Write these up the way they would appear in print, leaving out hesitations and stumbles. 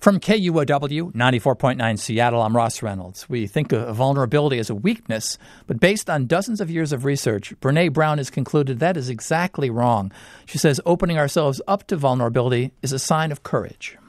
From KUOW 94.9 Seattle, I'm Ross Reynolds. We think of vulnerability as a weakness, but based on dozens of years of research, Brené Brown has concluded that is exactly wrong. She says opening ourselves up to vulnerability is a sign of courage.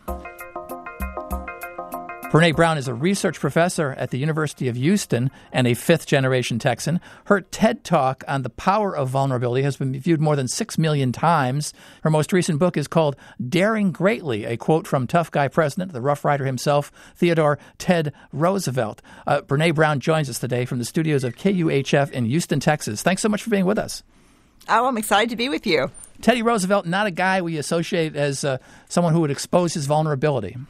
Brené Brown is a research professor at the University of Houston and a fifth-generation Texan. Her TED Talk on the power of vulnerability has been viewed more than 6 million times. Her most recent book is called Daring Greatly, a quote from tough guy president, the Rough Rider himself, Theodore Ted Roosevelt. Brené Brown joins us today from the studios of KUHF in Houston, Texas. Thanks so much for being with us. Oh, I'm excited to be with you. Teddy Roosevelt, not a guy we associate as someone who would expose his vulnerability.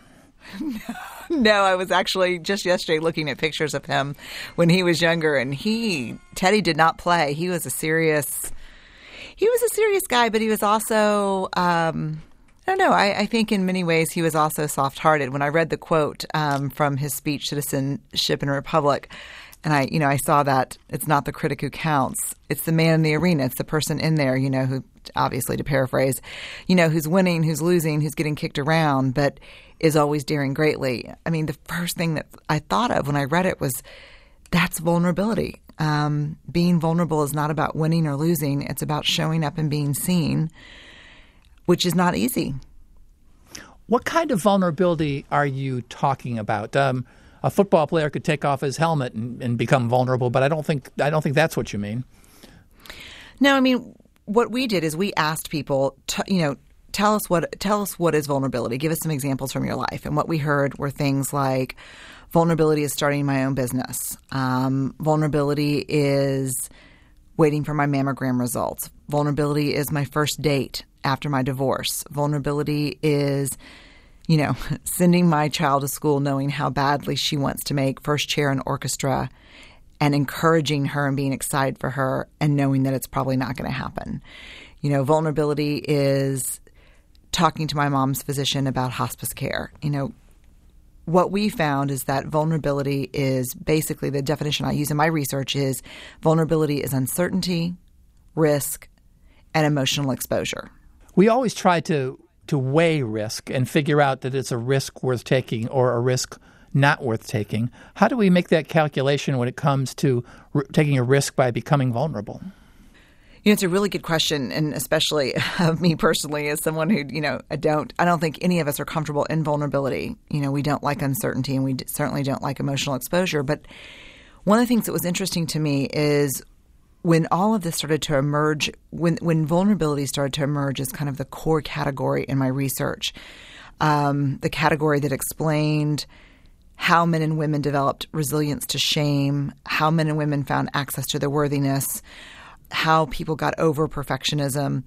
No, I was actually just yesterday looking at pictures of him when he was younger, and Teddy did not play. He was a serious guy, but he was also, I don't know, I think in many ways he was also soft-hearted. When I read the quote from his speech, Citizenship in a Republic, and I saw that it's not the critic who counts, it's the man in the arena, it's the person in there, who, obviously to paraphrase, who's winning, who's losing, who's getting kicked around, but is always daring greatly. I mean, the first thing that I thought of when I read it was that's vulnerability. Being vulnerable is not about winning or losing. It's about showing up and being seen, which is not easy. What kind of vulnerability are you talking about? A football player could take off his helmet and become vulnerable, but I don't think that's what you mean. No, I mean, what we did is we asked people to, tell us what is vulnerability. Give us some examples from your life. And what we heard were things like vulnerability is starting my own business. Vulnerability is waiting for my mammogram results. Vulnerability is my first date after my divorce. Vulnerability is, sending my child to school knowing how badly she wants to make first chair in orchestra and encouraging her and being excited for her and knowing that it's probably not going to happen. Vulnerability is talking to my mom's physician about hospice care. What we found is that vulnerability is basically the definition I use in my research is vulnerability is uncertainty, risk, and emotional exposure. We always try to weigh risk and figure out that it's a risk worth taking or a risk not worth taking. How do we make that calculation when it comes to taking a risk by becoming vulnerable? It's a really good question, and especially me personally as someone who, I don't think any of us are comfortable in vulnerability. We don't like uncertainty, and we certainly don't like emotional exposure. But one of the things that was interesting to me is when all of this started to emerge, when vulnerability started to emerge as kind of the core category in my research, the category that explained how men and women developed resilience to shame, how men and women found access to their worthiness, how people got over perfectionism.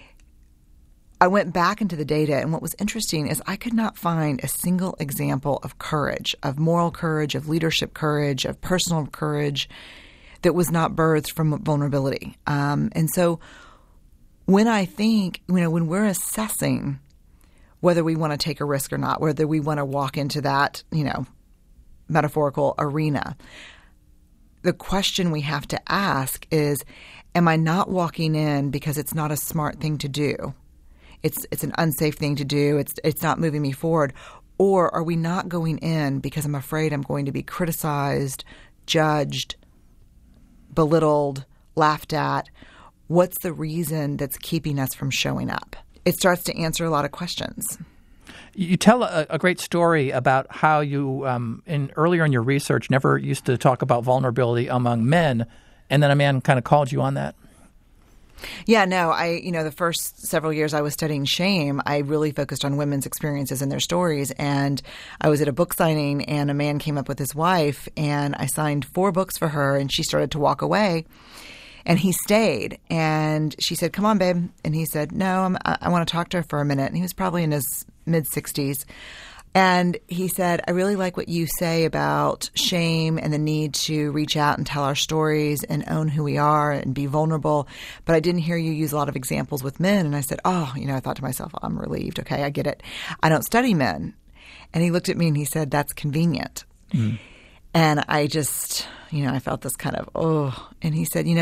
I went back into the data, and what was interesting is I could not find a single example of courage, of moral courage, of leadership courage, of personal courage that was not birthed from vulnerability. And so when I think, when we're assessing whether we want to take a risk or not, whether we want to walk into that, metaphorical arena, the question we have to ask is, am I not walking in because it's not a smart thing to do? It's an unsafe thing to do. It's not moving me forward. Or are we not going in because I'm afraid I'm going to be criticized, judged, belittled, laughed at? What's the reason that's keeping us from showing up? It starts to answer a lot of questions. You tell a great story about how you, earlier in your research, never used to talk about vulnerability among men, and then a man kind of called you on that. Yeah, no, the first several years I was studying shame, I really focused on women's experiences and their stories. And I was at a book signing, and a man came up with his wife, and I signed 4 books for her, and she started to walk away. And he stayed, and she said, "Come on, babe." And he said, "No, I want to talk to her for a minute." And he was probably in his mid-60s. And he said, "I really like what you say about shame and the need to reach out and tell our stories and own who we are and be vulnerable. But I didn't hear you use a lot of examples with men." And I said, I thought to myself, I'm relieved. Okay, I get it. I don't study men. And he looked at me and he said, "That's convenient." Mm. And I just, I felt this kind of, And he said,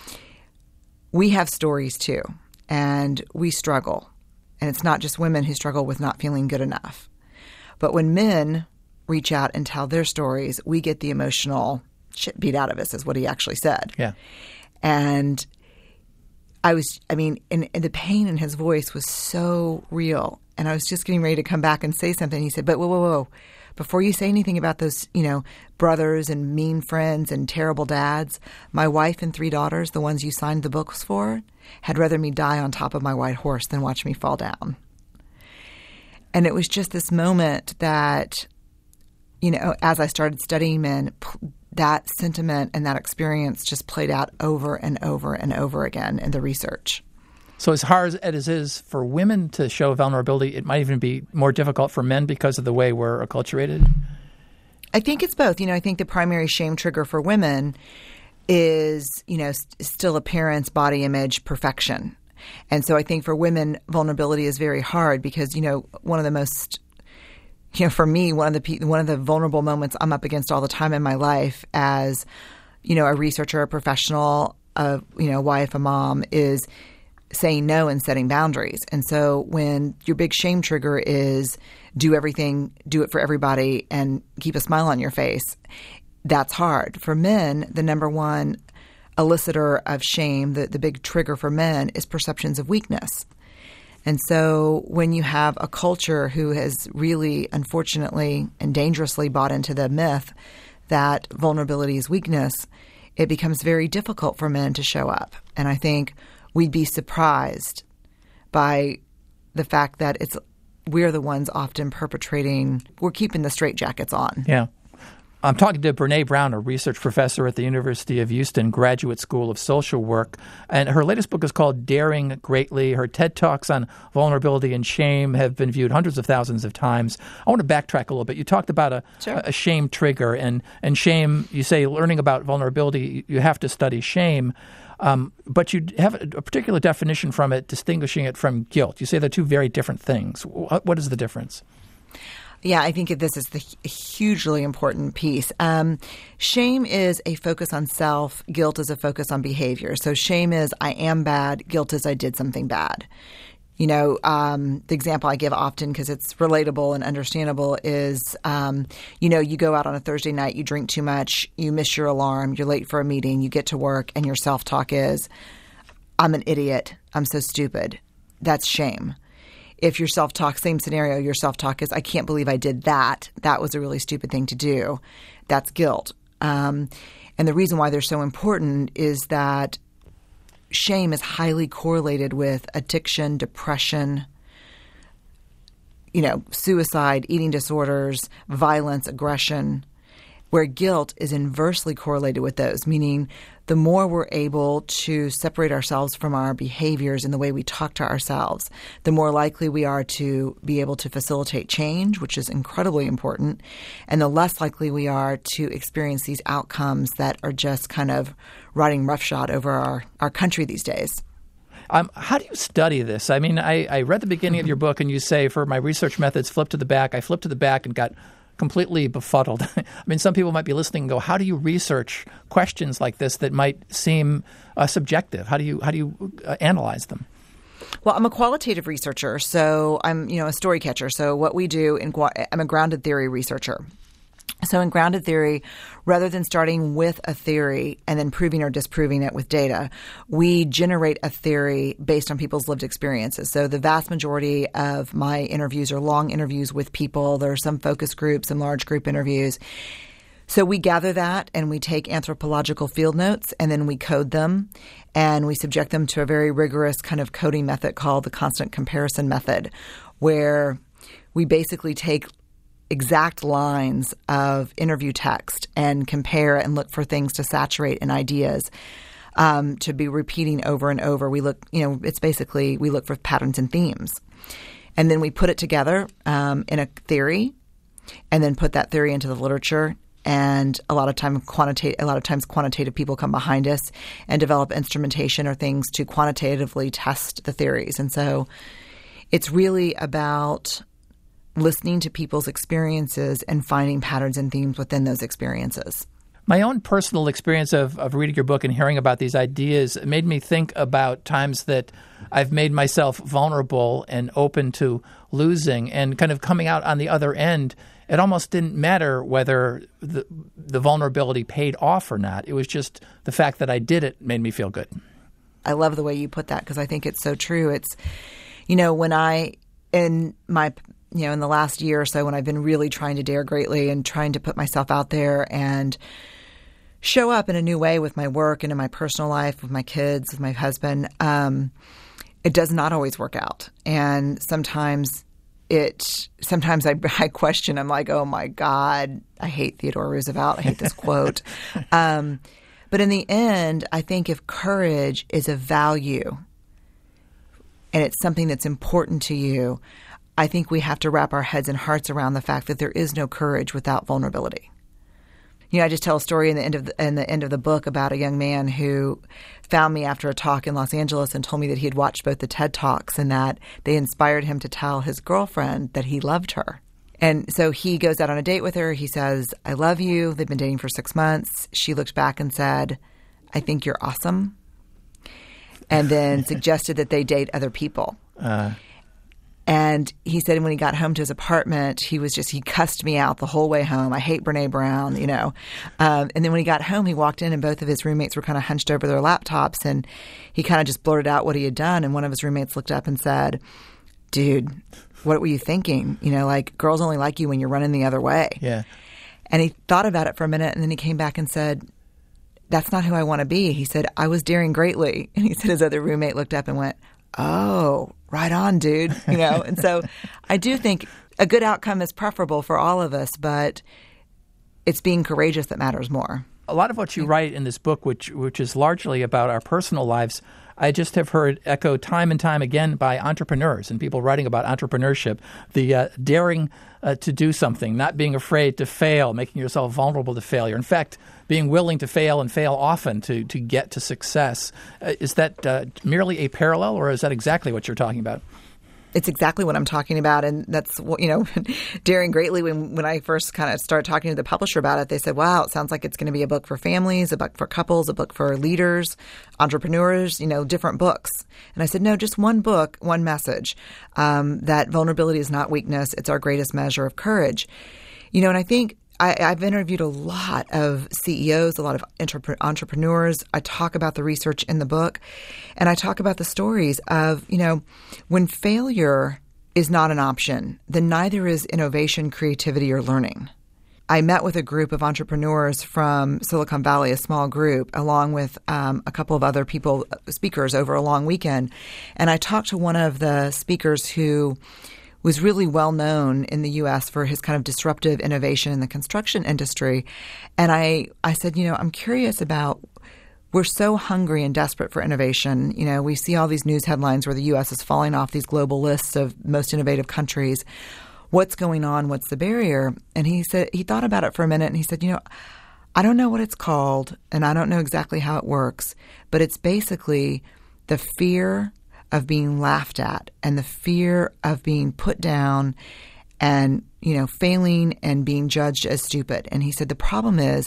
we have stories too, and we struggle. And it's not just women who struggle with not feeling good enough. But when men reach out and tell their stories, we get the emotional shit beat out of us, is what he actually said. Yeah. And and the pain in his voice was so real. And I was just getting ready to come back and say something. He said, but whoa. Before you say anything about those, brothers and mean friends and terrible dads, my wife and 3 daughters, the ones you signed the books for, had rather me die on top of my white horse than watch me fall down. And it was just this moment that, as I started studying men, that sentiment and that experience just played out over and over and over again in the research. So as hard as it is for women to show vulnerability, it might even be more difficult for men because of the way we're acculturated? I think it's both. I think the primary shame trigger for women is, still appearance, body image, perfection. And so I think for women, vulnerability is very hard because, one of the most, for me, one of the vulnerable moments I'm up against all the time in my life as, a researcher, a professional, a wife, a mom, is saying no and setting boundaries. And so when your big shame trigger is do everything, do it for everybody, and keep a smile on your face, that's hard. For men, the number one elicitor of shame, the big trigger for men, is perceptions of weakness. And so when you have a culture who has really, unfortunately and dangerously bought into the myth that vulnerability is weakness, it becomes very difficult for men to show up. And I think we'd be surprised by the fact that we're the ones often we're keeping the straitjackets on. Yeah. I'm talking to Brene Brown, a research professor at the University of Houston Graduate School of Social Work. And her latest book is called Daring Greatly. Her TED Talks on vulnerability and shame have been viewed hundreds of thousands of times. I want to backtrack a little bit. You talked about a shame trigger. And shame, you say learning about vulnerability, you have to study shame. But you have a particular definition from it, distinguishing it from guilt. You say they're two very different things. What is the difference? Yeah, I think this is the hugely important piece. Shame is a focus on self. Guilt is a focus on behavior. So shame is I am bad. Guilt is I did something bad. The example I give often because it's relatable and understandable is, you go out on a Thursday night, you drink too much, you miss your alarm, you're late for a meeting, you get to work, and your self-talk is, I'm an idiot, I'm so stupid. That's shame. If your self-talk, same scenario, your self-talk is, I can't believe I did that. That was a really stupid thing to do. That's guilt. And the reason why they're so important is that shame is highly correlated with addiction, depression, suicide, eating disorders, violence, aggression, where guilt is inversely correlated with those, meaning the more we're able to separate ourselves from our behaviors and the way we talk to ourselves, the more likely we are to be able to facilitate change, which is incredibly important, and the less likely we are to experience these outcomes that are just kind of riding roughshod over our country these days. How do you study this? I mean, I read the beginning of your book and you say, for my research methods, flip to the back. I flipped to the back and got completely befuddled. I mean, some people might be listening and go, how do you research questions like this that might seem subjective? How do you analyze them? Well, I'm a qualitative researcher, so I'm a story catcher. So what we do, I'm a grounded theory researcher. So in grounded theory, rather than starting with a theory and then proving or disproving it with data, we generate a theory based on people's lived experiences. So the vast majority of my interviews are long interviews with people. There are some focus groups, some large group interviews. So we gather that and we take anthropological field notes and then we code them and we subject them to a very rigorous kind of coding method called the constant comparison method, where we basically take exact lines of interview text and compare and look for things to saturate in ideas to be repeating over and over. We look, it's basically we look for patterns and themes. And then we put it together in a theory and then put that theory into the literature. And a lot of times quantitative people come behind us and develop instrumentation or things to quantitatively test the theories. And so it's really about listening to people's experiences and finding patterns and themes within those experiences. My own personal experience of reading your book and hearing about these ideas made me think about times that I've made myself vulnerable and open to losing, and kind of coming out on the other end. It almost didn't matter whether the vulnerability paid off or not. It was just the fact that I did it made me feel good. I love the way you put that because I think it's so true. It's, when in the last year or so, when I've been really trying to dare greatly and trying to put myself out there and show up in a new way with my work and in my personal life, with my kids, with my husband, it does not always work out. And sometimes I question, I'm like, oh my God, I hate Theodore Roosevelt. I hate this quote. But in the end, I think if courage is a value and it's something that's important to you, I think we have to wrap our heads and hearts around the fact that there is no courage without vulnerability. I just tell a story in the end of the book about a young man who found me after a talk in Los Angeles and told me that he had watched both the TED Talks and that they inspired him to tell his girlfriend that he loved her. And so he goes out on a date with her. He says, I love you. They've been dating for 6 months. She looked back and said, I think you're awesome. And then suggested that they date other people. And he said when he got home to his apartment, he cussed me out the whole way home. I hate Brene Brown, And then when he got home, he walked in and both of his roommates were kind of hunched over their laptops. And he kind of just blurted out what he had done. And one of his roommates looked up and said, dude, what were you thinking? Girls only like you when you're running the other way. Yeah. And he thought about it for a minute and then he came back and said, that's not who I want to be. He said, I was daring greatly. And he said his other roommate looked up and went, oh, right on, dude. And so I do think a good outcome is preferable for all of us, but it's being courageous that matters more. A lot of what you write in this book, which is largely about our personal lives, I just have heard echoed time and time again by entrepreneurs and people writing about entrepreneurship, the daring to do something, not being afraid to fail, making yourself vulnerable to failure. In fact, being willing to fail and fail often to get to success. Is that merely a parallel, or is that exactly what you're talking about? It's exactly what I'm talking about. And that's what, daring greatly. When I first kind of started talking to the publisher about it, they said, wow, it sounds like it's going to be a book for families, a book for couples, a book for leaders, entrepreneurs, different books. And I said, no, just one book, one message, that vulnerability is not weakness. It's our greatest measure of courage. And I think I've interviewed a lot of CEOs, a lot of entrepreneurs. I talk about the research in the book, and I talk about the stories of, when failure is not an option, then neither is innovation, creativity, or learning. I met with a group of entrepreneurs from Silicon Valley, a small group, along with a couple of other speakers over a long weekend. And I talked to one of the speakers who was really well known in the U.S. for his kind of disruptive innovation in the construction industry. And I said, I'm curious about, we're so hungry and desperate for innovation. We see all these news headlines where the U.S. is falling off these global lists of most innovative countries. What's going on? What's the barrier? And he said, he thought about it for a minute and he said, I don't know what it's called and I don't know exactly how it works, but it's basically the fear of being laughed at and the fear of being put down and, failing and being judged as stupid. And he said the problem is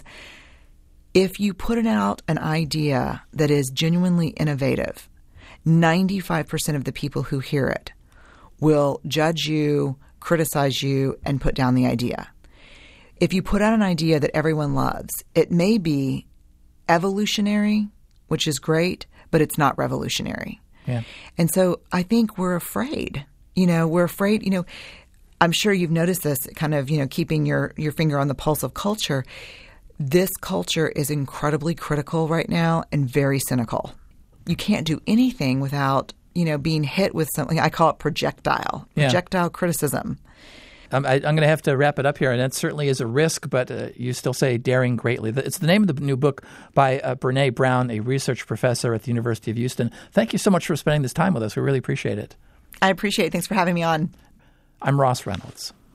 if you put out an idea that is genuinely innovative, 95% of the people who hear it will judge you, criticize you, and put down the idea. If you put out an idea that everyone loves, it may be evolutionary, which is great, but it's not revolutionary. Yeah. And so I think we're afraid. We're afraid. I'm sure you've noticed this kind of, keeping your finger on the pulse of culture. This culture is incredibly critical right now and very cynical. You can't do anything without, being hit with something. I call it projectile criticism. I'm going to have to wrap it up here, and that certainly is a risk, but you still say daring greatly. It's the name of the new book by Brene Brown, a research professor at the University of Houston. Thank you so much for spending this time with us. We really appreciate it. I appreciate it. Thanks for having me on. I'm Ross Reynolds.